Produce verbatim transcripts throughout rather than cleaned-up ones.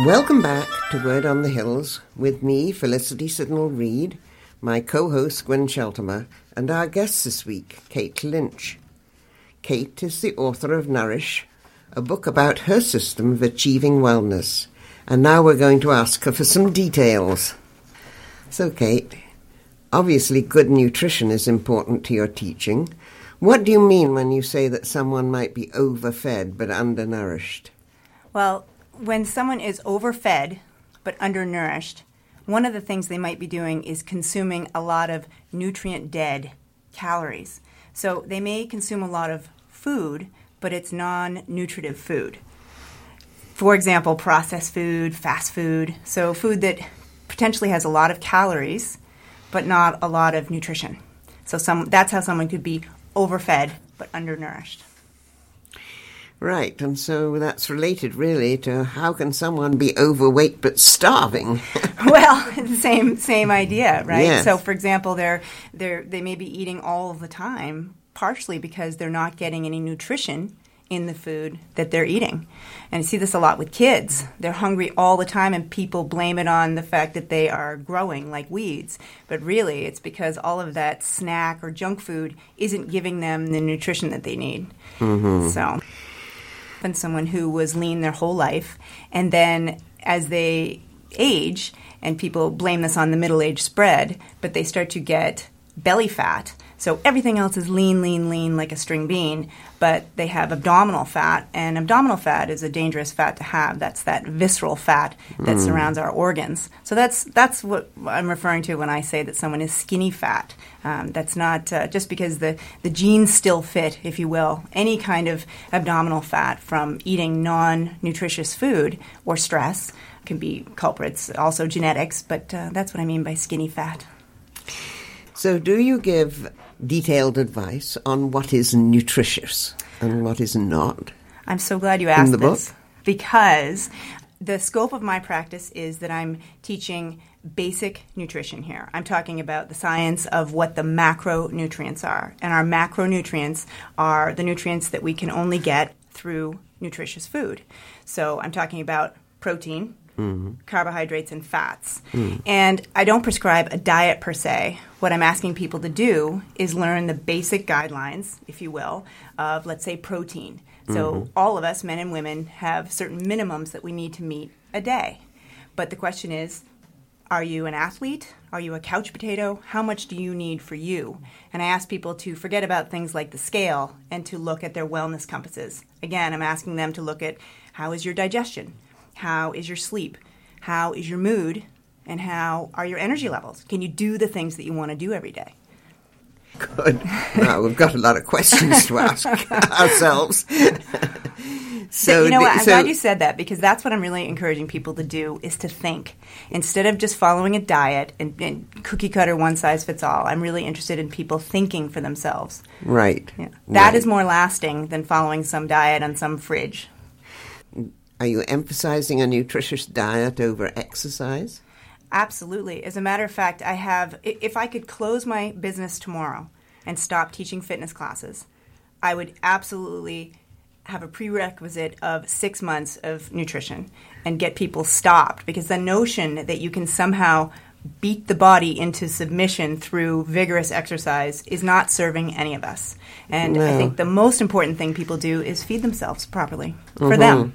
Welcome back to Word on the Hills with me, Felicity Sidnall-Reid, my co-host Gwen Sheltimer, and our guest this week, Kate Lynch. Kate is the author of Nourish, a book about her system of achieving wellness. And now we're going to ask her for some details. So, Kate, obviously good nutrition is important to your teaching. What do you mean when you say that someone might be overfed but undernourished? Well, when someone is overfed but undernourished, one of the things they might be doing is consuming a lot of nutrient-dead calories. So they may consume a lot of food, but it's non-nutritive food. For example, processed food, fast food, so food that potentially has a lot of calories but not a lot of nutrition. So some that's how someone could be overfed but undernourished. Right, and so that's related really to how can someone be overweight but starving? Well, the same same idea, right? Yes. So, for example, they're they're they may be eating all of the time, partially because they're not getting any nutrition in the food that they're eating. And I see this a lot with kids. They're hungry all the time, and people blame it on the fact that they are growing like weeds. But really, it's because all of that snack or junk food isn't giving them the nutrition that they need. Mm-hmm. So. And someone who was lean their whole life, and then as they age, and people blame this on the middle-age spread, but they start to get belly fat. So everything else is lean, lean, lean like a string bean, but they have abdominal fat, and abdominal fat is a dangerous fat to have. That's that visceral fat that mm. surrounds our organs. So that's that's what I'm referring to when I say that someone is skinny fat. Um, that's not uh, just because the, the genes still fit, if you will. Any kind of abdominal fat from eating non-nutritious food or stress can be culprits, also genetics, but uh, that's what I mean by skinny fat. So do you give detailed advice on what is nutritious and what is not? I'm so glad you asked in the this book? Because the scope of my practice is that I'm teaching basic nutrition here. I'm talking about the science of what the macronutrients are. And our macronutrients are the nutrients that we can only get through nutritious food. So I'm talking about protein, mm-hmm. carbohydrates, and fats. Mm. And I don't prescribe a diet per se. What I'm asking people to do is learn the basic guidelines, if you will, of, let's say, protein. So mm-hmm. all of us, men and women, have certain minimums that we need to meet a day. But the question is, are you an athlete? Are you a couch potato? How much do you need for you? And I ask people to forget about things like the scale and to look at their wellness compasses. Again, I'm asking them to look at how is your digestion? How is your sleep? How is your mood? And how are your energy levels? Can you do the things that you want to do every day? Good. Now, we've got a lot of questions to ask ourselves. So, you know what? I'm so, glad you said that, because that's what I'm really encouraging people to do, is to think. Instead of just following a diet and, and cookie cutter one size fits all, I'm really interested in people thinking for themselves. Right. Yeah. That right. is more lasting than following some diet on some fridge. Are you emphasizing a nutritious diet over exercise? Absolutely. As a matter of fact, I have, if I could close my business tomorrow and stop teaching fitness classes, I would absolutely have a prerequisite of six months of nutrition and get people stopped, because the notion that you can somehow beat the body into submission through vigorous exercise is not serving any of us. And no. I think the most important thing people do is feed themselves properly for mm-hmm. them.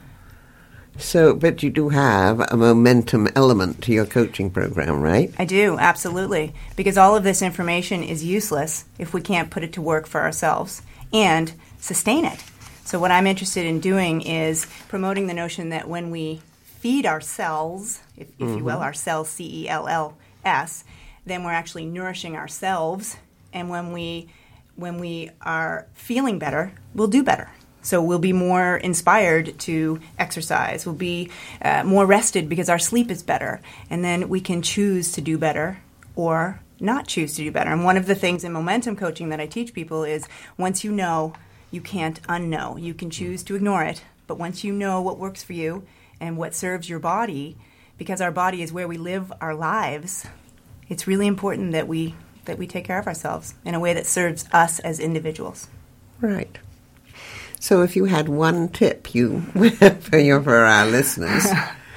So, but you do have a momentum element to your coaching program, right? I do, absolutely. Because all of this information is useless if we can't put it to work for ourselves and sustain it. So what I'm interested in doing is promoting the notion that when we feed our cells, if, if mm-hmm. you will, our cells, C E L L S, then we're actually nourishing ourselves. And when we when we are feeling better, we'll do better. So we'll be more inspired to exercise. We'll be uh, more rested because our sleep is better. And then we can choose to do better or not choose to do better. And one of the things in momentum coaching that I teach people is once you know, you can't unknow. You can choose to ignore it. But once you know what works for you and what serves your body, because our body is where we live our lives, it's really important that we that we take care of ourselves in a way that serves us as individuals. Right. So if you had one tip you for your for our listeners,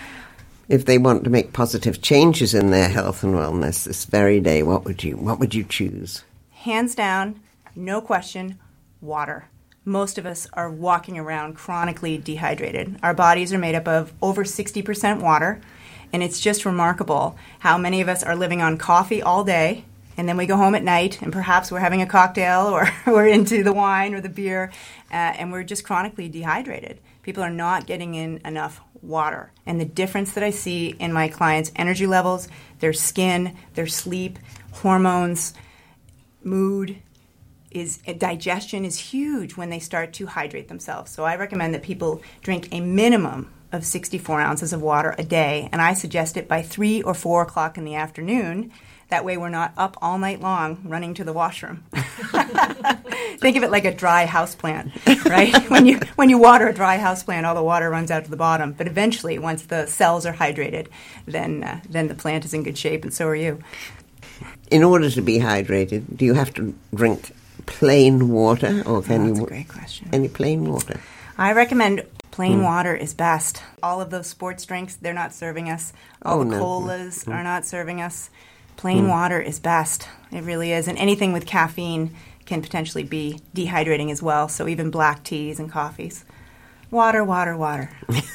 if they want to make positive changes in their health and wellness this very day, what would you what would you choose? Hands down, no question, water. Most of us are walking around chronically dehydrated. Our bodies are made up of over sixty percent water, and it's just remarkable how many of us are living on coffee all day, and then we go home at night, and perhaps we're having a cocktail, or we're into the wine or the beer, uh, and we're just chronically dehydrated. People are not getting in enough water. And the difference that I see in my clients' energy levels, their skin, their sleep, hormones, mood, is digestion is huge when they start to hydrate themselves. So I recommend that people drink a minimum of sixty-four ounces of water a day, and I suggest it by three or four o'clock in the afternoon. That way we're not up all night long running to the washroom. Think of it like a dry houseplant, right? when you when you water a dry houseplant, all the water runs out to the bottom. But eventually, once the cells are hydrated, then uh, then the plant is in good shape, and so are you. In order to be hydrated, do you have to drink plain water, or can oh, you? That's a great question. Any plain water? I recommend plain mm. water is best. All of those sports drinks, they're not serving us. All oh, the no. colas mm. are not serving us. Plain mm. water is best. It really is. And anything with caffeine can potentially be dehydrating as well. So even black teas and coffees. Water, water, water.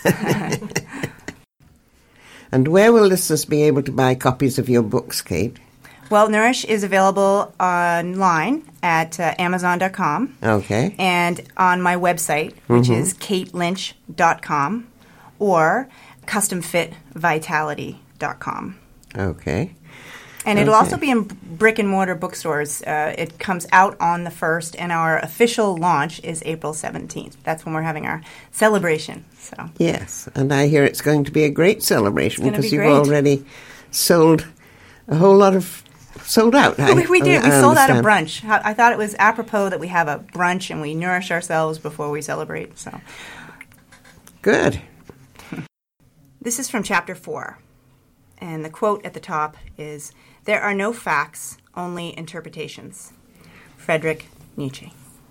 And where will listeners be able to buy copies of your books, Kate? Well, Nourish is available online at uh, amazon dot com. Okay. And on my website, which mm-hmm. is kate lynch dot com or custom fit vitality dot com. Okay. And it'll okay. also be in brick and mortar bookstores. Uh, it comes out on the first, and our official launch is April seventeenth. That's when we're having our celebration. So yes, and I hear it's going to be a great celebration because be you've great. already sold a whole lot of sold out. I, we, we did. I, we I sold out a understand. brunch. I thought it was apropos that we have a brunch and we nourish ourselves before we celebrate. So good. This is from chapter four, and the quote at the top is, "There are no facts, only interpretations." Friedrich Nietzsche.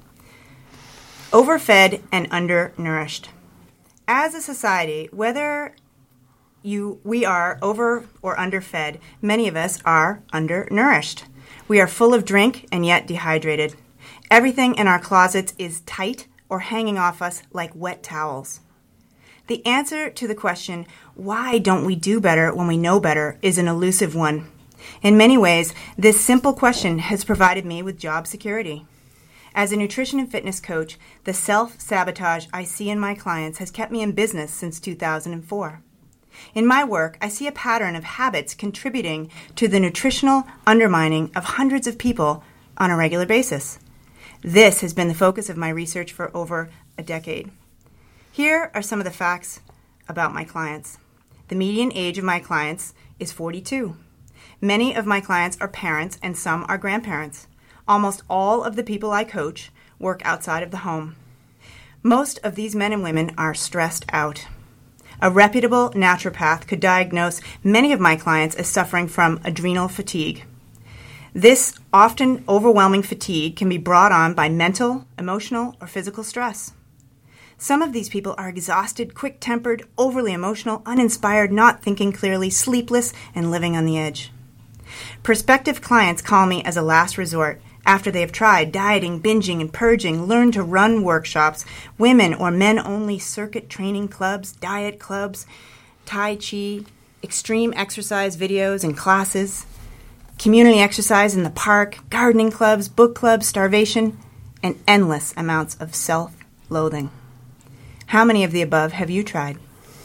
Overfed and undernourished. As a society, whether you we are over or underfed, many of us are undernourished. We are full of drink and yet dehydrated. Everything in our closets is tight or hanging off us like wet towels. The answer to the question, why don't we do better when we know better, is an elusive one. In many ways, this simple question has provided me with job security. As a nutrition and fitness coach, the self-sabotage I see in my clients has kept me in business since two thousand four. In my work, I see a pattern of habits contributing to the nutritional undermining of hundreds of people on a regular basis. This has been the focus of my research for over a decade. Here are some of the facts about my clients. The median age of my clients is forty-two. Many of my clients are parents and some are grandparents. Almost all of the people I coach work outside of the home. Most of these men and women are stressed out. A reputable naturopath could diagnose many of my clients as suffering from adrenal fatigue. This often overwhelming fatigue can be brought on by mental, emotional, or physical stress. Some of these people are exhausted, quick-tempered, overly emotional, uninspired, not thinking clearly, sleepless, and living on the edge. Prospective clients call me as a last resort after they have tried dieting, binging, and purging, learn to run workshops, women or men-only circuit training clubs, diet clubs, Tai Chi, extreme exercise videos and classes, community exercise in the park, gardening clubs, book clubs, starvation, and endless amounts of self-loathing. How many of the above have you tried?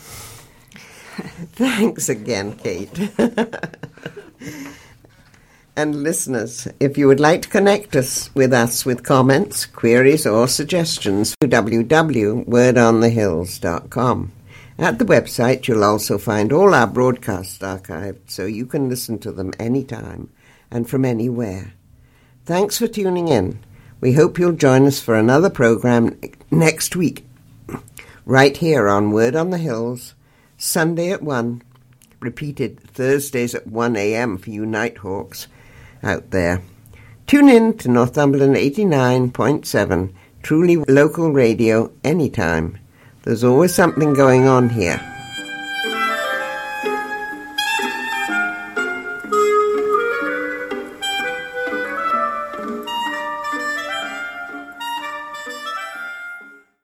Thanks again, Kate. And listeners, if you would like to connect us with us with comments, queries, or suggestions, w w w dot word on the hills dot com. At the website, you'll also find all our broadcasts archived, so you can listen to them anytime and from anywhere. Thanks for tuning in. We hope you'll join us for another program next week, right here on Word on the Hills, Sunday at one, repeated Thursdays at one a.m. for you Nighthawks out there. Tune in to Northumberland eighty-nine point seven, truly local radio anytime. There's always something going on here.